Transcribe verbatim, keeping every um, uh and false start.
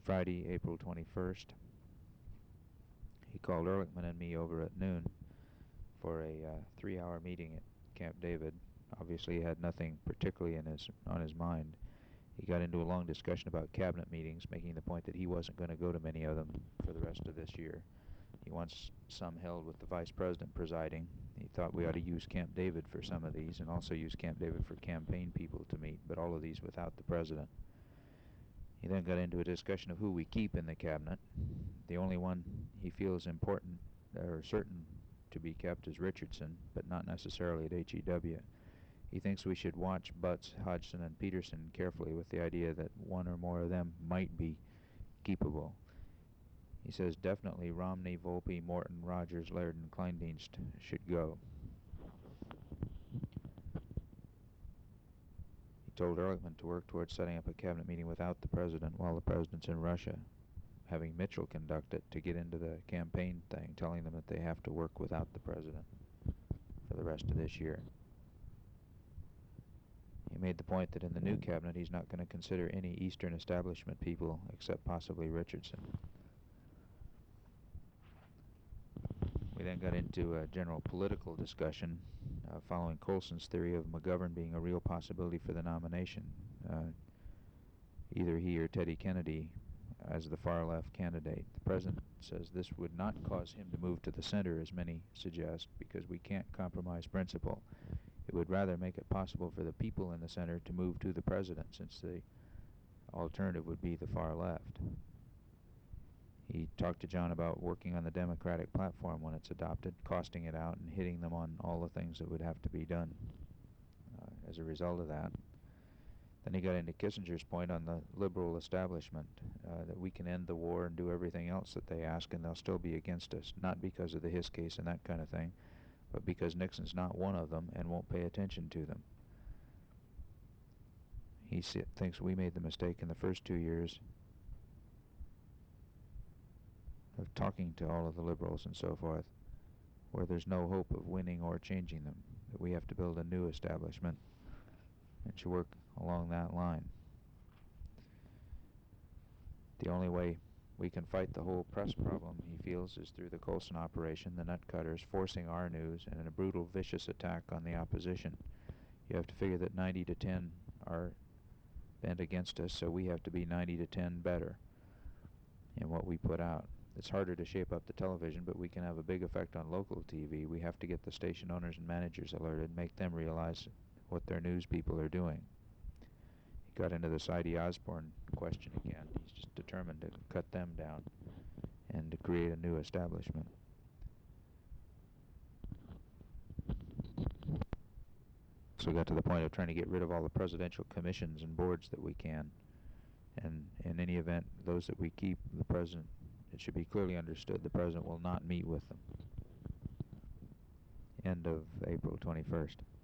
Friday, April twenty-first. He called Ehrlichman and me over at noon for a uh, three-hour meeting at Camp David. Obviously, he had nothing particularly in his on his mind. He got into a long discussion about cabinet meetings, making the point that he wasn't going to go to many of them for the rest of this year. He wants some held with the vice president presiding. He thought we ought to use Camp David for some of these and also use Camp David for campaign people to meet, but all of these without the president. He then got into a discussion of who we keep in the cabinet. The only one he feels important or certain to be kept is Richardson, but not necessarily at H E W. He thinks we should watch Butts, Hodgson, and Peterson carefully with the idea that one or more of them might be keepable. He says definitely Romney, Volpe, Morton, Rogers, Laird, and Kleindienst should go. He told Ehrlichman to work towards setting up a cabinet meeting without the president while the president's in Russia, having Mitchell conduct it to get into the campaign thing, telling them that they have to work without the president for the rest of this year. He made the point that in the new cabinet he's not going to consider any Eastern establishment people except possibly Richardson. We then got into a general political discussion uh, following Colson's theory of McGovern being a real possibility for the nomination, uh, either he or Teddy Kennedy as the far-left candidate. The president says this would not cause him to move to the center, as many suggest, because we can't compromise principle. It would rather make it possible for the people in the center to move to the president, since the alternative would be the far left. He talked to John about working on the Democratic platform when it's adopted, costing it out, and hitting them on all the things that would have to be done uh, as a result of that. Then he got into Kissinger's point on the liberal establishment, uh, that we can end the war and do everything else that they ask, and they'll still be against us, not because of the Hiss case and that kind of thing, but because Nixon's not one of them and won't pay attention to them. He thinks we made the mistake in the first two years of talking to all of the liberals and so forth, where there's no hope of winning or changing them, that we have to build a new establishment and should work along that line. The only way we can fight the whole press problem, he feels, is through the Colson operation, the nut cutters forcing our news, and in a brutal, vicious attack on the opposition. You have to figure that ninety to ten are bent against us, so we have to be ninety to ten better in what we put out. It's harder to shape up the television, but we can have a big effect on local T V. We have to get the station owners and managers alerted, make them realize what their news people are doing. He got into the Saidi Osborne question again. He's just determined to cut them down and to create a new establishment. So we got to the point of trying to get rid of all the presidential commissions and boards that we can. And in any event, those that we keep, the president, it should be clearly understood the president will not meet with them. End of April twenty-first.